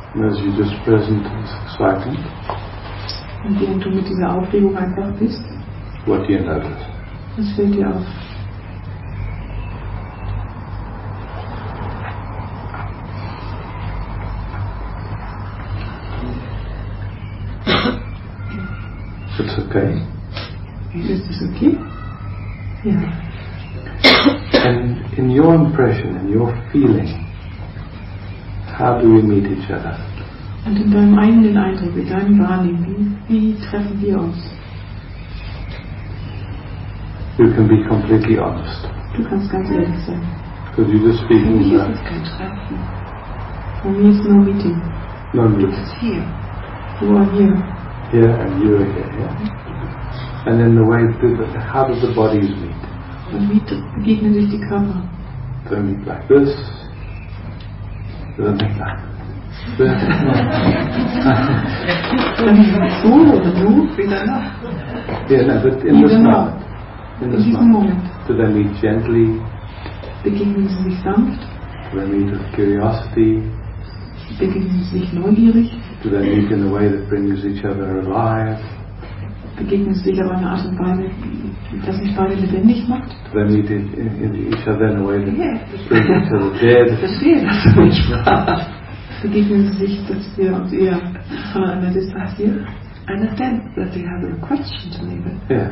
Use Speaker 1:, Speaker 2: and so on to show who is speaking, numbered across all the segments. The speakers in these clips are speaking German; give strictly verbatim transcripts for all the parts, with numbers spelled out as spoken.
Speaker 1: And as you're just present and silent,
Speaker 2: und während du mit dieser Aufregung einfach bist,
Speaker 1: what do you notice?
Speaker 2: Was fällt dir auf?
Speaker 1: It's okay.
Speaker 2: Ist es okay? Ja.
Speaker 1: And in your impression, in your feeling, how do we meet each other?
Speaker 2: Und in deinem eigenen Eindruck, in deinem Wahrnehmen, wie, wie treffen wir uns?
Speaker 1: You can be completely honest.
Speaker 2: Du kannst ganz ehrlich sein.
Speaker 1: Because you're just
Speaker 3: Für
Speaker 1: speaking
Speaker 3: mich ist
Speaker 1: about
Speaker 3: es kein Treffen.
Speaker 2: For me it's no meeting.
Speaker 1: no
Speaker 3: Du
Speaker 1: meeting.
Speaker 3: bist hier.
Speaker 2: You are here.
Speaker 1: Here and you are here, yeah? And then the way, do the, how do the bodies meet?
Speaker 2: Und wie begegnen sich die Körper?
Speaker 1: They meet like this, they meet like this.
Speaker 2: Dann so oder so, wieder noch.
Speaker 1: Yeah, no, but in this
Speaker 2: Even now.
Speaker 1: moment, in
Speaker 2: In
Speaker 1: this
Speaker 2: diesem
Speaker 1: moment,
Speaker 2: Moment
Speaker 1: do they meet gently?
Speaker 2: begegnen sie sich sanft,
Speaker 1: Do they meet with curiosity?
Speaker 2: begegnen sie sich neugierig,
Speaker 1: Do they meet in a way that brings each other alive?
Speaker 2: begegnen sie sich auf eine Art und Weise, das mich beide lebendig macht.
Speaker 1: Do they meet in, in, in each other in a way that
Speaker 3: Ja,
Speaker 1: brings each other dead?
Speaker 3: ich verstehe das nicht.
Speaker 2: Begegnen sie sich, dass wir uns eher voneinander distanzieren.
Speaker 3: I understand that you have a question to me, but
Speaker 1: Yeah.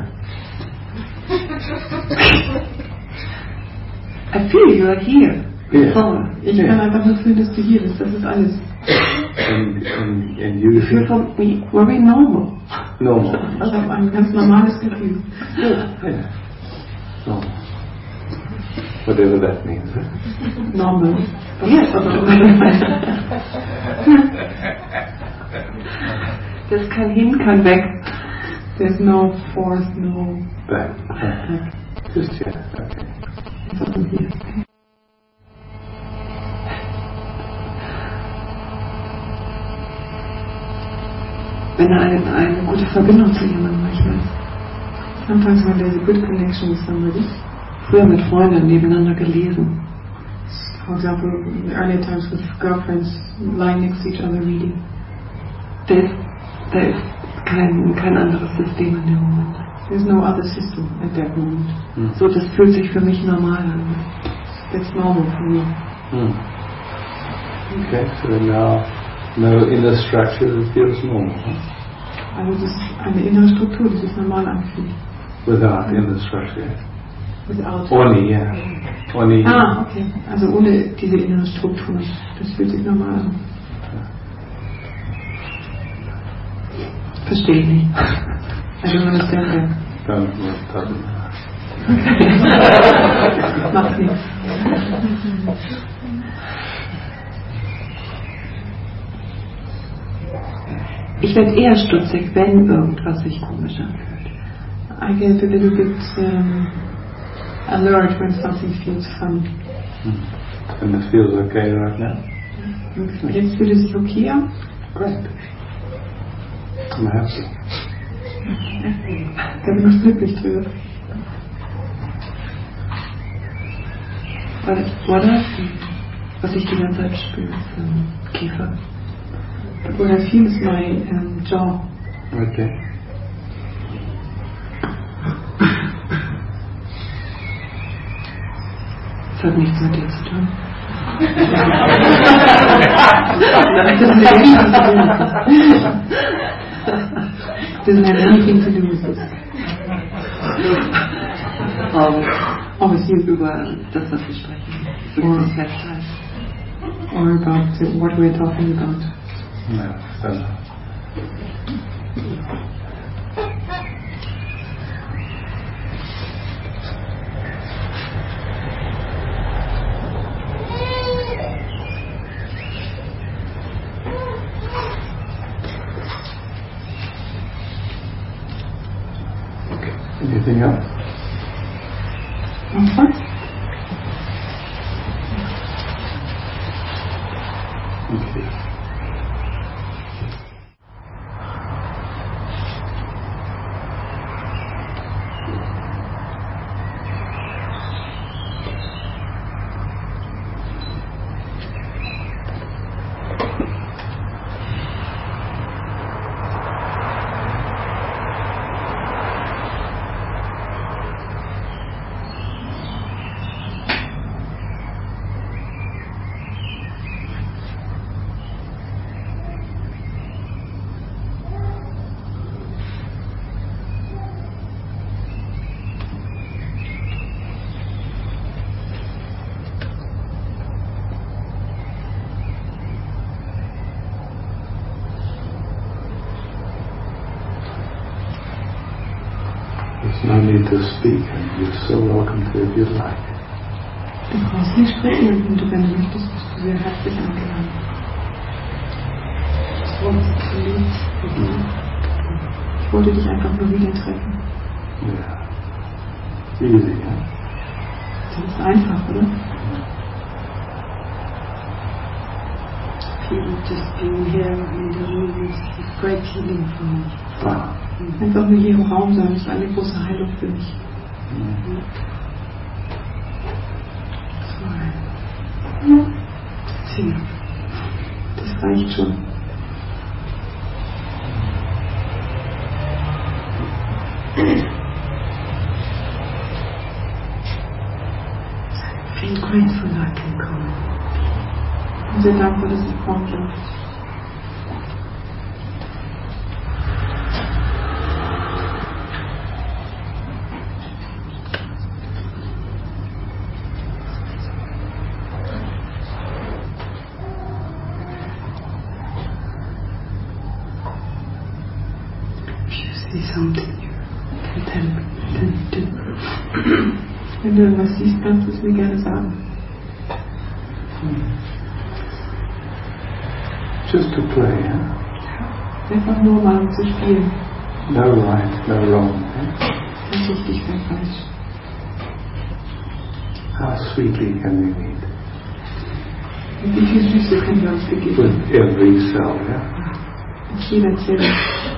Speaker 3: I feel you are here.
Speaker 1: Yeah.
Speaker 3: So,
Speaker 2: Ich
Speaker 1: Yeah.
Speaker 2: kann einfach nur fühlen, dass du hier bist, das ist alles.
Speaker 1: And, and, and you
Speaker 3: you feel for me very normal.
Speaker 1: normal.
Speaker 2: Ich habe ein ganz normales Gefühl.
Speaker 1: Yeah. Normal. Whatever that means. Eh?
Speaker 2: Normal.
Speaker 3: Yes.
Speaker 2: Was auch immer das heißt.
Speaker 3: Das kann hin, kann weg.
Speaker 2: There's no force, no
Speaker 1: Back. Okay. Just here. Okay.
Speaker 2: einfach nur hier.
Speaker 3: Wenn eine, eine gute Verbindung zu jemandem manchmal ist.
Speaker 2: Sometimes when there's a good connection with somebody,
Speaker 3: Früher mit Freunden nebeneinander gelesen.
Speaker 2: for example, in the earlier times with girlfriends lying next to each other reading,
Speaker 3: Da ist, da ist kein, kein anderes System in dem Moment.
Speaker 2: there's no other system at that moment.
Speaker 1: Mm.
Speaker 3: So, das fühlt sich für mich normal an.
Speaker 2: That's normal for me.
Speaker 1: Mm. Okay, so now no inner structure that feels normal, huh?
Speaker 2: Also das ist eine innere Struktur, die sich normal anfühlt.
Speaker 1: Without inner structure.
Speaker 2: Without.
Speaker 1: Oni, yeah. Oni.
Speaker 2: Ah, okay. Also ohne diese innere Struktur. Das fühlt sich normal an.
Speaker 3: Verstehe ich nicht.
Speaker 2: I don't understand that.
Speaker 1: Don't doesn't.
Speaker 2: Macht nichts.
Speaker 3: Ich werde eher stutzig, wenn irgendwas sich komisch anfühlt.
Speaker 2: I get a little bit um, alert when something feels funny.
Speaker 1: Mm. And it feels okay right now?
Speaker 2: Und jetzt fühlt es sich okay an.
Speaker 1: Great. I'm happy.
Speaker 2: Da bin ich glücklich drüber.
Speaker 3: Weil, oder? Was ich die ganze Zeit spüre, ist ähm, Kiefer.
Speaker 2: What I feel is my um, jaw.
Speaker 1: Okay.
Speaker 3: Das hat nichts mit dir zu tun.
Speaker 2: Doesn't have anything to do with this.
Speaker 3: Aber
Speaker 2: Obviously,
Speaker 3: über das, was wir sprechen. Über das Festhalten.
Speaker 2: or about uh, what we're talking about.
Speaker 1: No, don't know. Anything else?
Speaker 2: Okay.
Speaker 1: Okay. There's no need to speak, and you're so welcome to if you'd like.
Speaker 2: Du brauchst nicht sprechen und wenn du möchtest, bist du sehr herzlich eingeladen. Das Wort ist zu lieb. Ich wollte dich einfach nur wieder treffen.
Speaker 1: Yeah. Easy, huh?
Speaker 2: Das ist einfach, oder?
Speaker 3: People just being here in the room is great healing for me.
Speaker 1: Ah.
Speaker 2: Einfach nur hier im Raum sein, ist eine große Heilung für mich.
Speaker 1: Mm.
Speaker 2: So. Das reicht schon.
Speaker 3: I feel grateful I can come.
Speaker 2: Ich bin sehr dankbar, dass ich kommen darf.
Speaker 3: Something you can tell me, tell me too.
Speaker 2: Wenn du irgendwas siehst, kannst du es mir gerne sagen.
Speaker 1: Just to play, huh?
Speaker 2: Einfach nur mal um zu spielen.
Speaker 1: No right, no wrong. Eh?
Speaker 2: Kein richtig, kein falsch.
Speaker 1: How sweetly can we meet?
Speaker 2: Und wie viel Süße können wir uns begegnen?
Speaker 1: With every cell, yeah?
Speaker 2: Mit jeder Zelle.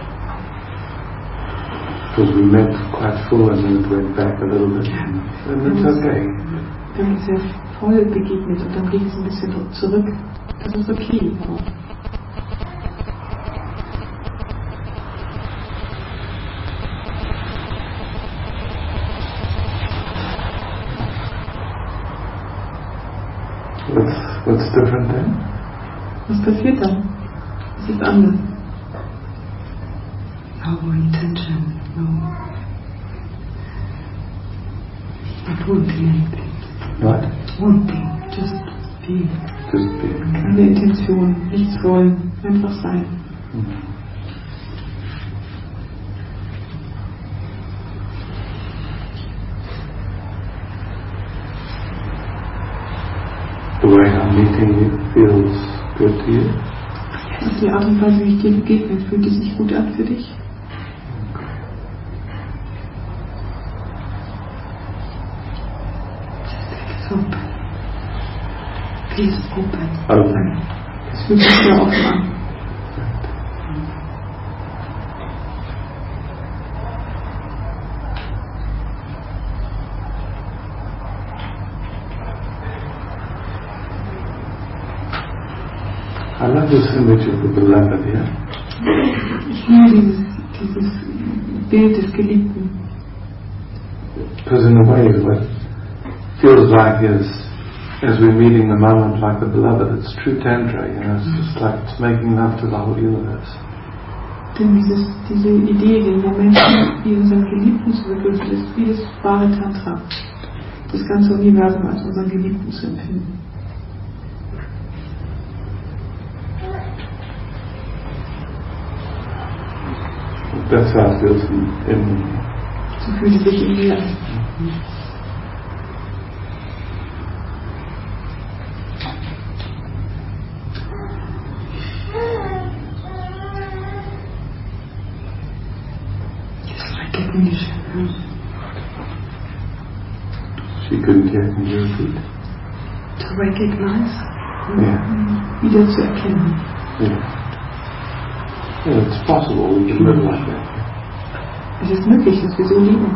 Speaker 1: Because we met quite full and then it went back a little bit. And it's okay.
Speaker 2: Wir haben uns sehr voll begegnet und dann ging es ein bisschen zurück. Das ist okay. Auch.
Speaker 1: What's, what's different then?
Speaker 2: Was passiert dann? Es ist anders.
Speaker 3: No intention, no. Not wanting anything.
Speaker 1: What?
Speaker 3: Wanting, just being.
Speaker 1: Just being.
Speaker 2: Keine Intention, nichts wollen, einfach sein.
Speaker 1: Mm. The way I'm meeting you feels good to you?
Speaker 2: Und die Art und Weise, wie ich dir begegne, fühlt es sich gut an für dich?
Speaker 3: It's open. Feels open.
Speaker 1: Open.
Speaker 2: Es fühlt sich sehr offen an.
Speaker 1: I love this image of the beloved, yeah?
Speaker 2: Ich liebe dieses, dieses Bild des Geliebten.
Speaker 1: Because in a way what feels like is, as we're meeting the moment like the beloved, it's true tantra, you know, it's just like it's making love to the whole universe.
Speaker 2: Denn dieses, diese Idee, den Moment wie unseren Geliebten zu begrüßen, ist wie das wahre Tantra. Das ganze Universum als unseren Geliebten zu empfinden.
Speaker 1: That's how it feels in, in
Speaker 2: So fühlt es sich in mir an.
Speaker 3: Just recognition.
Speaker 1: she couldn't hear, can you repeat?
Speaker 3: To recognize.
Speaker 1: Yeah.
Speaker 2: Wieder zu erkennen.
Speaker 1: Yeah. Yeah, it's possible we can live like that.
Speaker 2: Es ist möglich, dass wir so lieben.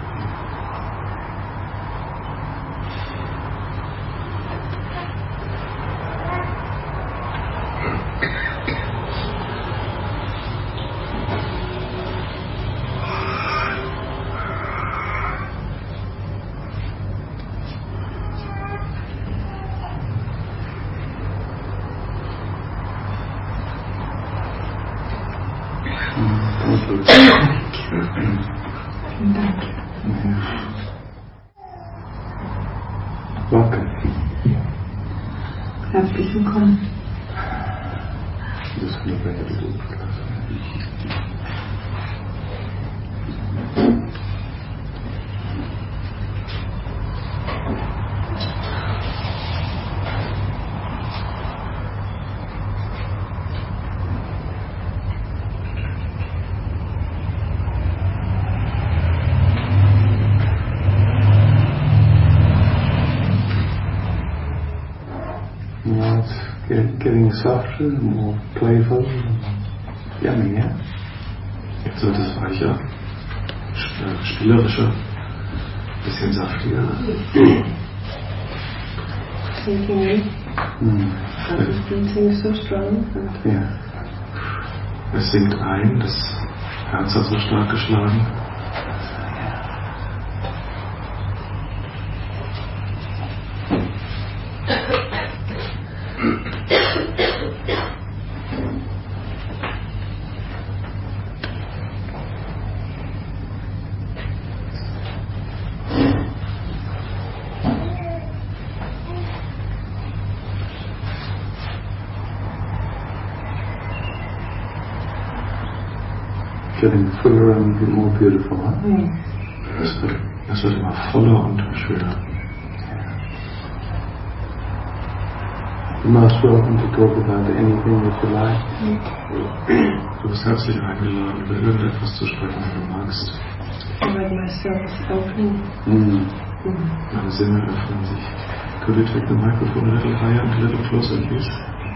Speaker 1: Thank you.
Speaker 2: Vielen Dank.
Speaker 1: Welcome.
Speaker 2: Herzlich willkommen.
Speaker 1: I'm just going to bring it a little bit closer. getting softer, more playful, yummy, yeah?
Speaker 4: Jetzt wird es weicher, spielerischer, bisschen saftiger.
Speaker 3: Sinking in.
Speaker 1: Mm.
Speaker 3: That is beating so strong. And
Speaker 1: Yeah.
Speaker 4: Es sinkt ein, das Herz hat so stark geschlagen.
Speaker 1: Getting fuller and more beautiful, huh?
Speaker 3: mm.
Speaker 4: Es wird, es wird immer voller und schöner.
Speaker 1: You're most welcome to talk about anything that you like.
Speaker 4: Du bist herzlich eingeladen, über irgendetwas zu sprechen, wenn du magst.
Speaker 3: I let myself open.
Speaker 1: Mm.
Speaker 3: Mm.
Speaker 4: Meine Sinne öffnen sich. Could you take the microphone a little higher and a little closer, please?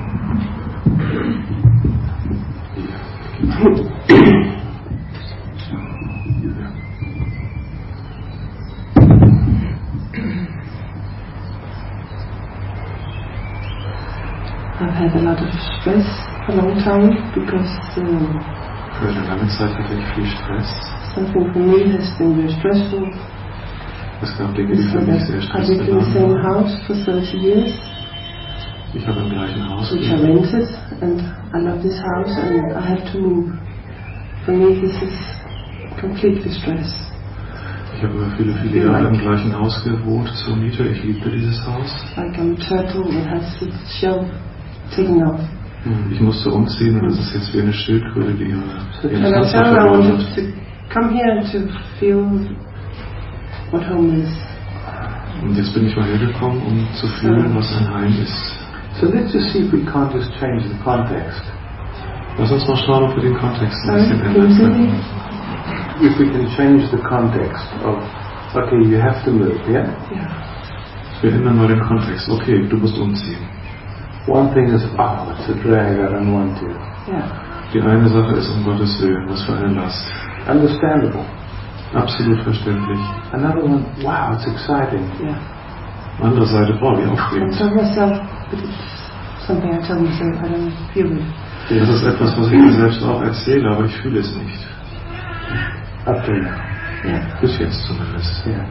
Speaker 3: I've had a lot of stress for a long time because um,
Speaker 4: Für eine lange Zeit hatte ich viel Stress.
Speaker 3: something for me has been very stressful.
Speaker 4: Es gab Dinge, die
Speaker 3: So
Speaker 4: für mich
Speaker 3: that
Speaker 4: sehr
Speaker 3: I lived in the
Speaker 4: stressbeladen
Speaker 3: same
Speaker 4: waren.
Speaker 3: house for thirty years,
Speaker 4: Ich habe im gleichen Haus
Speaker 3: which I
Speaker 4: gelebt.
Speaker 3: rented, and I love this house, and I have to move. For me, this is completely stress.
Speaker 4: Ich habe über viele, viele Jahre im gleichen Haus gewohnt zur Miete. Ich liebte dieses Haus.
Speaker 3: Like I'm a turtle that has its shell taken off.
Speaker 4: Ich musste umziehen und es ist jetzt wie eine Schildkröte, die ihre, ihren
Speaker 3: And I
Speaker 4: Panzer
Speaker 3: felt I
Speaker 4: verloren
Speaker 3: wanted
Speaker 4: hat.
Speaker 3: to come here to feel what home is.
Speaker 4: Und jetzt bin ich mal hergekommen, um zu fühlen, was ein Heim ist.
Speaker 1: So let's just see if we can't just change the context.
Speaker 4: Lass uns mal schauen, ob wir den Kontext ein
Speaker 3: Sorry,
Speaker 4: bisschen
Speaker 3: can
Speaker 4: ändern
Speaker 3: you see
Speaker 4: können.
Speaker 3: me?
Speaker 1: If we can change the context of, okay, you have to move, yeah?
Speaker 3: Yeah.
Speaker 4: Wir ändern mal den Kontext. Okay, du musst umziehen.
Speaker 1: One thing is, oh, it's a drag, I don't want to.
Speaker 3: Yeah.
Speaker 4: Die eine Sache ist, um Gottes Willen, was für eine Last.
Speaker 1: Understandable.
Speaker 4: Absolut verständlich.
Speaker 1: Another one, wow, it's exciting.
Speaker 3: Yeah.
Speaker 4: Andere Seite, boah, wie
Speaker 3: I
Speaker 4: aufregend.
Speaker 3: told myself, but it's something I told myself I don't feel it.
Speaker 4: Das ist etwas, was ich mir selbst auch erzähle, aber ich fühle es nicht.
Speaker 1: Up to now.
Speaker 3: Yeah.
Speaker 4: Bis jetzt zumindest.
Speaker 1: Yeah.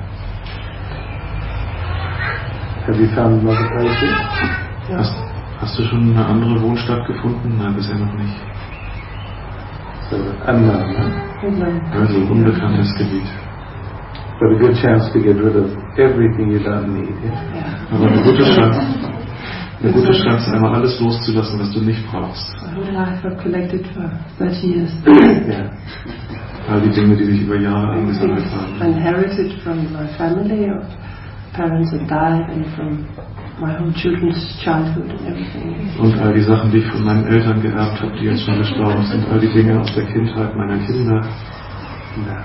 Speaker 1: Have you found another place yet?
Speaker 3: Yeah.
Speaker 4: Hast, hast du schon eine andere Wohnstadt gefunden? Nein, bisher noch nicht.
Speaker 1: So, unknown, huh?
Speaker 3: And then-
Speaker 4: Also unbekanntes Gebiet.
Speaker 1: But a good chance to get rid of everything you don't need, yeah?
Speaker 3: Yeah.
Speaker 4: Aber eine gute Chance, eine gute Chance, einmal alles loszulassen, was du nicht brauchst.
Speaker 3: My whole life I've collected for thirty years.
Speaker 1: Yeah.
Speaker 4: All die Dinge, die sich über Jahre angesammelt
Speaker 3: Things
Speaker 4: haben.
Speaker 3: inherited from my family, or parents that died, and from my whole children's childhood and everything.
Speaker 4: Und all die Sachen, die ich von meinen Eltern geerbt habe, die jetzt schon gestorben sind. All die Dinge aus der Kindheit meiner Kinder.
Speaker 1: No.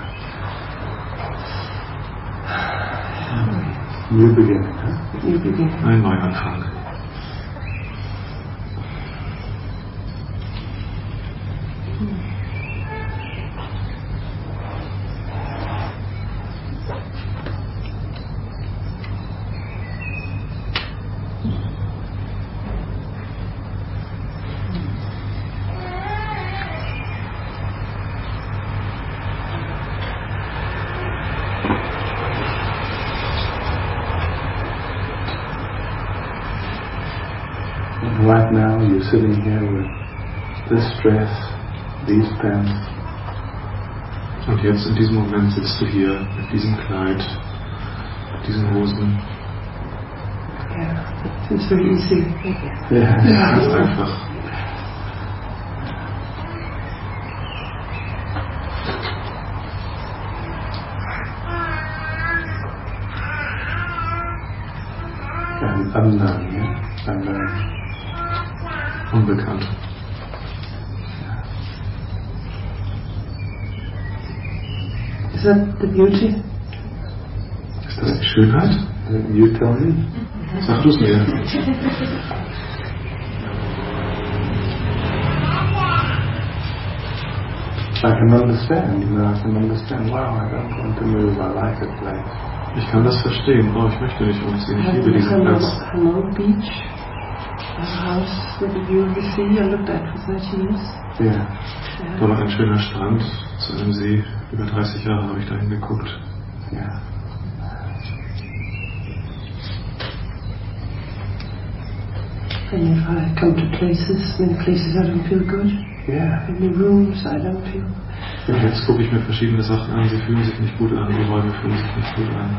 Speaker 1: New beginning, huh?
Speaker 3: New beginning.
Speaker 4: Ein Neuanfang.
Speaker 1: And right now you're sitting here with this dress, these pants,
Speaker 4: Und jetzt in diesem Moment sitzt du hier mit diesem Kleid, mit diesen Hosen.
Speaker 3: Yeah. It's very easy.
Speaker 1: yeah.
Speaker 4: Ganz einfach.
Speaker 1: and unknown, yeah? Unknown.
Speaker 4: Unbekannt.
Speaker 3: Is that the beauty?
Speaker 4: Ist das die Schönheit?
Speaker 1: You tell me.
Speaker 4: Sag du es mir.
Speaker 1: I can understand, you know, I can understand, wow, I don't want to move, I like a place.
Speaker 4: Ich kann das verstehen. Oh, ich möchte nicht umziehen. Ich liebe diesen Platz.
Speaker 3: Hanoi Beach, a house with a view of the sea, I looked at for thirty years.
Speaker 1: Yeah.
Speaker 3: Yeah.
Speaker 4: Da war ein schöner Strand zu einem See. Über dreißig Jahre habe ich da hingeguckt.
Speaker 1: Yeah.
Speaker 3: And if I come to places, many places I don't feel good.
Speaker 1: Yeah.
Speaker 3: In the rooms I don't feel.
Speaker 4: Und jetzt gucke ich mir verschiedene Sachen an. Sie fühlen sich nicht gut an. Die Räume fühlen sich nicht gut an.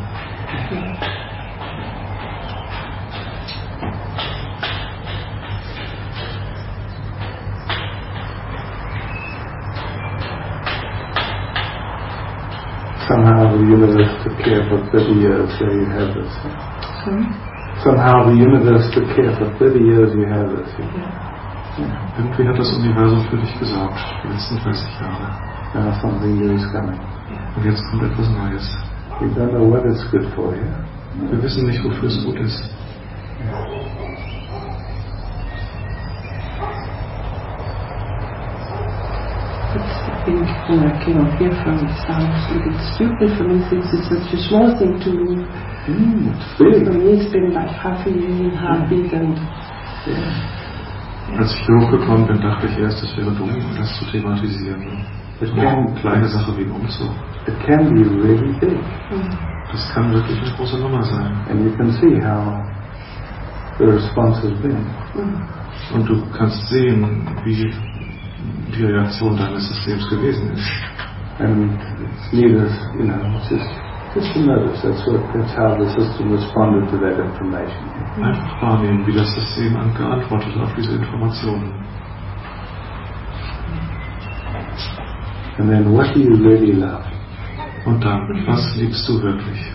Speaker 1: Somehow the universe took care for thirty years, there you have this.
Speaker 3: Sorry?
Speaker 1: Somehow the universe took care for thirty years, you have this.
Speaker 3: Yeah.
Speaker 4: Irgendwie hat das Universum für dich gesorgt, die letzten dreißig Jahre.
Speaker 1: Now something new is coming.
Speaker 4: Und jetzt kommt etwas Neues.
Speaker 1: We don't know what it's good for you.
Speaker 4: Wir wissen nicht, wofür es gut ist.
Speaker 3: But I think when I came up here from it sounds a bit stupid for me since it's such a small thing to move.
Speaker 1: Mm, it's big.
Speaker 3: For me it's been like half a year, heartbeat and
Speaker 1: Yeah.
Speaker 4: Als ich hier hochgekommen bin, dachte ich erst, es wäre dumm, das zu thematisieren.
Speaker 1: It
Speaker 4: So eine
Speaker 1: can,
Speaker 4: kleine Sache wie ein Umzug.
Speaker 1: it can be really big.
Speaker 4: Das kann wirklich eine große Nummer sein.
Speaker 1: And you can see how the response has been.
Speaker 4: Und du kannst sehen, wie die Reaktion deines Systems gewesen ist.
Speaker 1: And it's needed, you know, it's just, just to notice that's, what, that's how the system responded to that information.
Speaker 4: Einfach wahrnehmen, wie das System geantwortet hat auf diese Informationen.
Speaker 1: And then what do you really love?
Speaker 4: Und dann, was liebst du wirklich?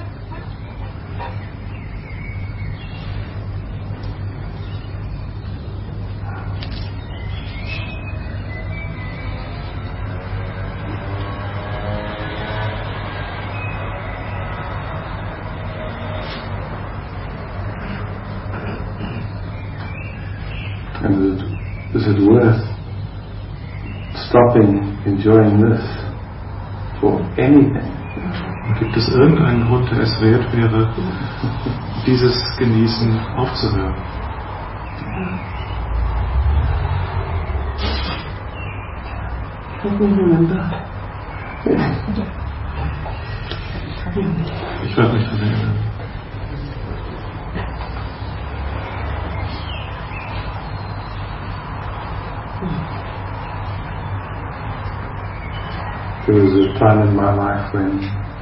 Speaker 1: And is it, is it worth stopping enjoying this for anything?
Speaker 4: Und gibt es irgendeinen Grund, der es wert wäre, dieses Genießen aufzuhören?
Speaker 3: let me remember.
Speaker 4: Ich werde mich daran erinnern.
Speaker 1: There was a time in my life when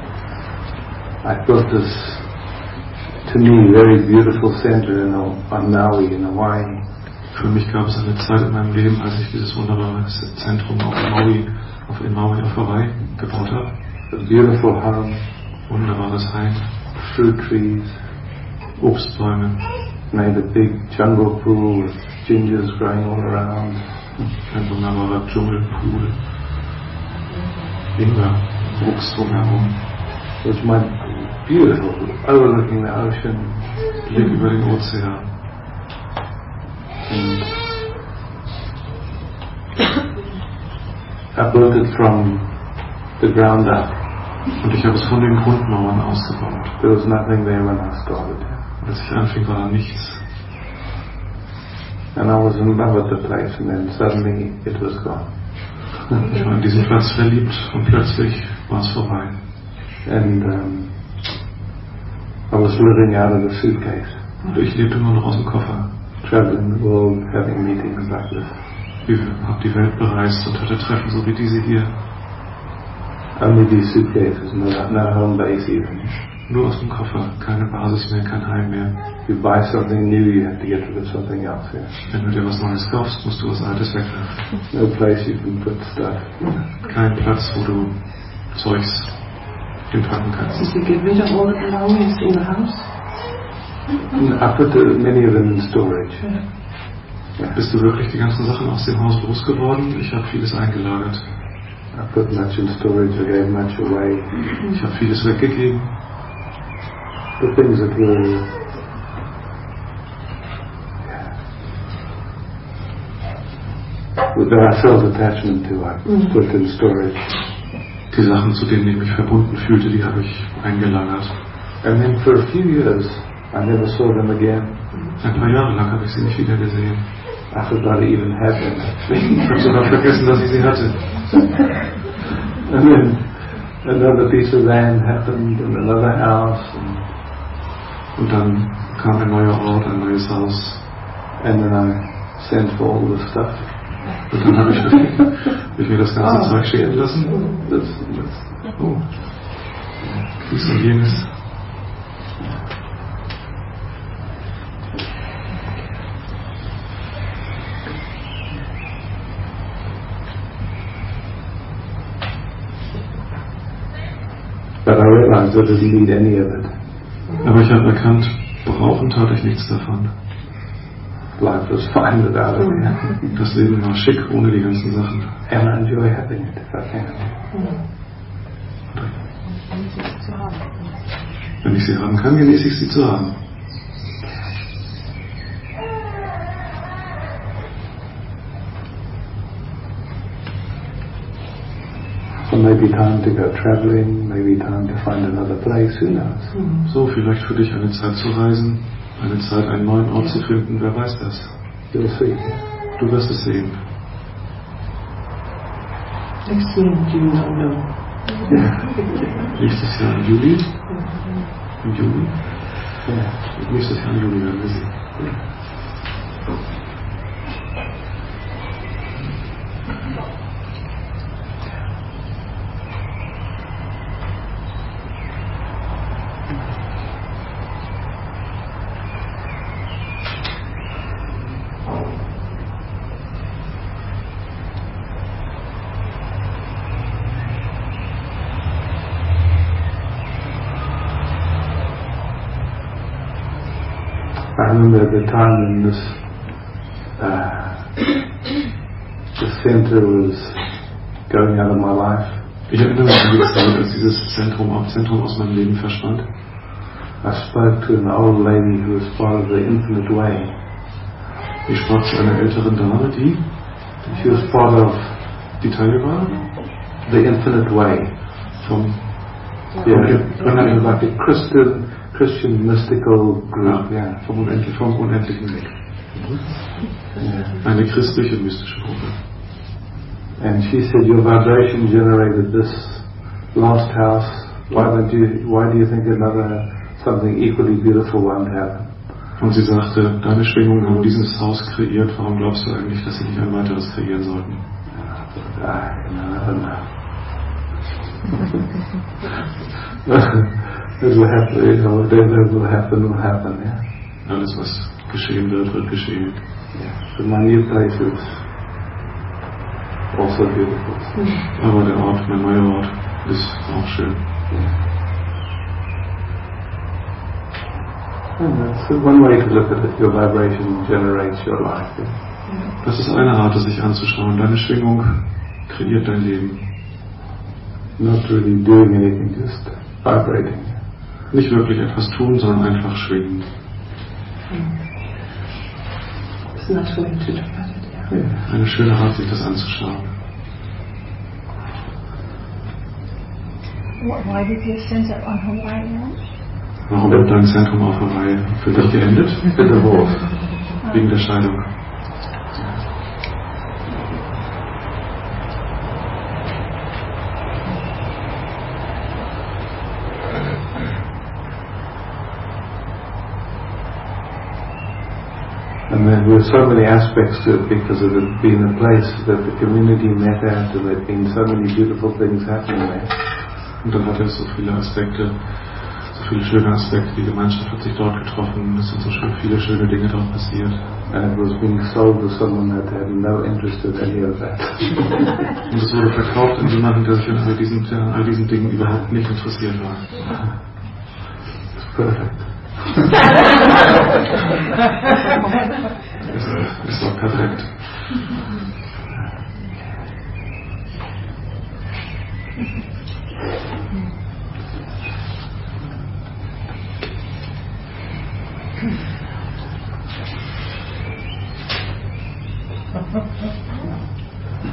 Speaker 1: I built this, to me, very beautiful center in, on Maui in Hawaii.
Speaker 4: Für mich gab es eine Zeit in meinem Leben, als ich dieses wunderbare Zentrum auf Maui, auf in Maui auf Hawaii gebaut habe.
Speaker 1: A beautiful home,
Speaker 4: Wunderbares Heim,
Speaker 1: fruit trees,
Speaker 4: Obstbäume,
Speaker 1: made a big jungle pool with gingers growing all around.
Speaker 4: ein wunderbarer Dschungelpool, Ingwer wuchs drumherum,
Speaker 1: It was my beautiful, overlooking the ocean.
Speaker 4: Blick über den Ozean.
Speaker 1: And I built it from the ground up.
Speaker 4: Und ich habe es von den Grundmauern ausgebaut.
Speaker 1: There was nothing there when I started.
Speaker 4: Als ich anfing, war da nichts.
Speaker 1: And I was in love with the place, and then suddenly it was gone.
Speaker 4: Ich war an diesem Platz verliebt und plötzlich war es vorbei.
Speaker 1: And um, I was living out of the suitcase,
Speaker 4: Und ich lebte nur noch aus dem Koffer.
Speaker 1: traveling the world, having meetings like this.
Speaker 4: Ich habe die Welt bereist und hatte Treffen so wie diese hier.
Speaker 1: Only these suitcases, no, no home base even.
Speaker 4: Nur aus dem Koffer, keine Basis mehr, kein Heim mehr.
Speaker 1: You buy something new, you have to get rid of something else here.
Speaker 4: Wenn du dir was Neues kaufst, musst du was Altes wegwerfen.
Speaker 1: No place you can put stuff.
Speaker 4: Kein Platz, wo du Zeugs hinpacken kannst.
Speaker 3: Did you get rid of all the belongings in the house?
Speaker 1: I put uh, many of them in storage.
Speaker 4: Bist du wirklich die ganzen Sachen aus dem Haus losgeworden? Ich habe vieles eingelagert.
Speaker 1: I put much in storage, I gave much away.
Speaker 4: Ich habe vieles weggegeben.
Speaker 1: The things that were that I felt attachment to, I
Speaker 3: Mm.
Speaker 1: put in storage.
Speaker 4: Die Sachen, zu denen ich mich verbunden fühlte, die habe ich eingelagert.
Speaker 1: And then for a few years, I never saw them again.
Speaker 4: Ein paar Jahre lang habe ich sie nicht wieder gesehen.
Speaker 1: I forgot I even had them.
Speaker 4: Ich habe sogar vergessen, dass ich sie hatte.
Speaker 1: And then another piece of land happened in another house, and,
Speaker 4: Und dann kam ein neuer Ort, ein neues Haus.
Speaker 1: and then I sent for all the stuff.
Speaker 4: Und dann habe ich, hab ich mir das ganze
Speaker 1: Ah.
Speaker 4: Zeug schicken lassen.
Speaker 1: This, this.
Speaker 4: Oh, dies und jenes.
Speaker 1: But I realized I didn't need any of it.
Speaker 4: Aber ich habe erkannt, brauchen tat ich nichts davon.
Speaker 1: Life was fine without it.
Speaker 4: Das Leben war schick ohne die ganzen Sachen.
Speaker 1: And I enjoy having it if I can.
Speaker 4: Wenn ich sie haben kann, genieße ich sie zu haben.
Speaker 1: So maybe time to go traveling, maybe time to find another place, who knows?
Speaker 4: So, vielleicht für dich eine Zeit zu reisen, eine Zeit, einen neuen Ort zu finden, wer weiß das.
Speaker 1: You'll see.
Speaker 4: Du wirst es sehen.
Speaker 3: Next year in June, I know.
Speaker 4: Nächstes Jahr im Juli. Im Juli?
Speaker 1: Yeah.
Speaker 4: Nächstes Jahr im Juli werden wir sehen.
Speaker 1: I remember the time when this uh, the center was going out of my life.
Speaker 4: Ich erinnere mich an die Zeit, als dieses Zentrum, Zentrum aus meinem Leben verschwand.
Speaker 1: I spoke to an old lady who was part of the Infinite Way.
Speaker 4: Ich sprach zu einer älteren Dame, die,
Speaker 1: She was part of
Speaker 4: die Teil war
Speaker 1: the Infinite Way.
Speaker 4: vom
Speaker 1: Yeah, from like a Christian Christian mystical group. Yeah.
Speaker 4: vom, Unendlich, vom unendlichen Weg.
Speaker 1: Yeah.
Speaker 4: Eine christliche mystische Gruppe.
Speaker 1: And she said, your vibration generated this last house. Why don't you? Why do you think another something equally beautiful won't happen?
Speaker 4: Und sie sagte, deine Schwingungen haben dieses Haus kreiert, warum glaubst du eigentlich, dass sie nicht ein weiteres kreieren sollten?
Speaker 1: I don't know. It will happen, you know, whatever will happen, will happen, yeah.
Speaker 4: Alles, was geschehen wird, wird geschehen.
Speaker 1: Yeah. So my new place is also beautiful.
Speaker 4: Aber der Ort, mein neuer Ort, ist auch schön.
Speaker 1: Yeah. And that's one way to look at it. Your vibration generates your life. Yeah.
Speaker 4: Das ist eine Art, es sich anzuschauen. Deine Schwingung kreiert dein Leben.
Speaker 1: Not really doing anything, just vibrating.
Speaker 4: Nicht wirklich etwas tun, sondern einfach schwingen.
Speaker 3: It's a nice way to look at it, yeah.
Speaker 1: Yeah.
Speaker 4: Eine schöne Art, sich das anzuschauen.
Speaker 5: Why did you send it on Hawaii then?
Speaker 4: Warum hat dein Zentrum auf Hawaii für dich geendet?
Speaker 1: The divorce.
Speaker 4: Wegen der Scheidung.
Speaker 1: And there were so many aspects to it because it had been a place that the community met at, and there had been so many beautiful things happening there.
Speaker 4: Und dann hatte es so viele Aspekte, so viele schöne Aspekte. Die Gemeinschaft hat sich dort getroffen. Es sind so schön, viele schöne Dinge dort passiert.
Speaker 1: And it was being sold to someone that had no interest in any of that.
Speaker 4: Und es wurde verkauft an jemanden, der sich an all diesen, der an all diesen Dingen überhaupt nicht interessiert war.
Speaker 1: It's perfect.
Speaker 4: Es, es war perfekt.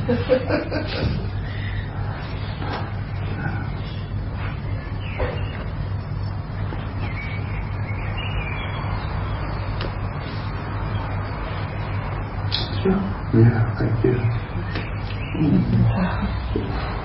Speaker 1: Yeah, thank you.